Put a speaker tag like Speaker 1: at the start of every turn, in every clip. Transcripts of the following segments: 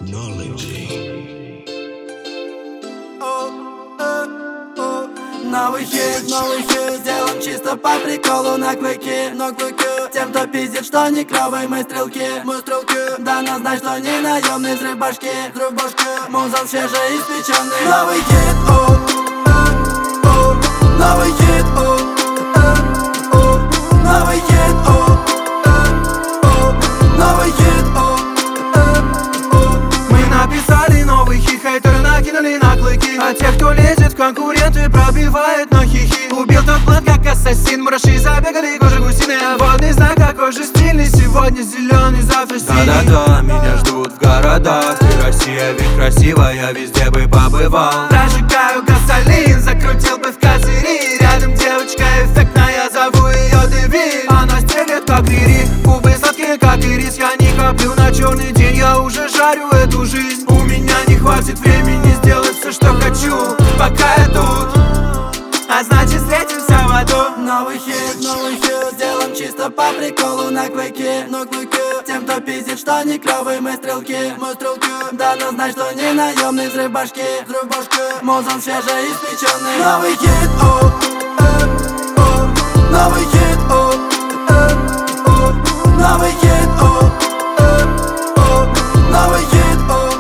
Speaker 1: Новый хит, сделан чисто по приколу на клыке. Но клыки тем, кто пиздит, что не клёвые мы стрелки. Да нас знать, что не наемный взрыв башки. Музон свежеиспеченный. Новый хит, новый хит, новый хит, новый хит.
Speaker 2: Мы написали новый хит, хейтеры накинули на клыки. А тех, кто лезет в конкуренты, пробивает на хихи. Убил тот план, как ассасин, мураши забегали, кожа гусиная. Водный знак какой же стильный, сегодня зеленый, завтра синий.
Speaker 3: Да-да-да, меня ждут в городах. Ты Россия, ведь красивая, везде бы побывал.
Speaker 2: Прожигаю гасолин, закрутил бы в козыри. Рядом девочка эффектная, зову ее Деви. Она стелет как Рири, губы сладкие как ирис. Я не коплю на черный день, я уже жарю эту жизнь. У меня не хватит времени сделать все, что хочу, пока я тут, а значит встретимся в аду.
Speaker 1: Новый хит, сделан чисто по приколу на клыке. Но клыки тем, кто пиздит, что не клёвые мы стрелки. Да нас знать, что не наемный взрыв башки. Музон свежеиспеченный. Новый хит, новый хит, новый хит, новый хит.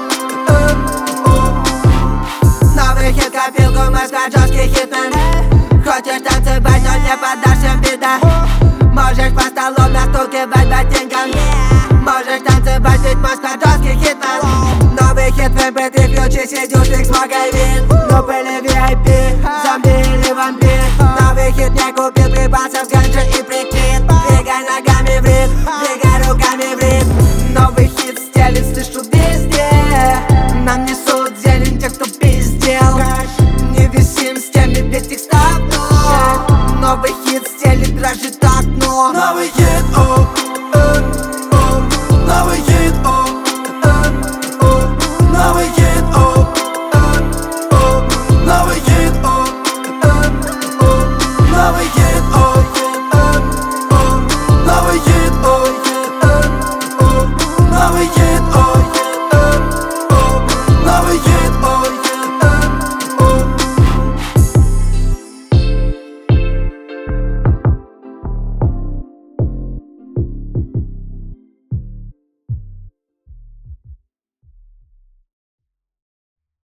Speaker 4: Новый хит, копилку мы скажем жесткий хитмен. Хочешь танцевать, но не поддашься вида. Можешь по столу настукивать ботинком. Можешь танцевать, ведь мой склад жесткий хитмен. Новый хит в MP3, ключи, сидюшник, смогай вин. Ну были VIP, зомби или вампир. Новый хит не купил, припасов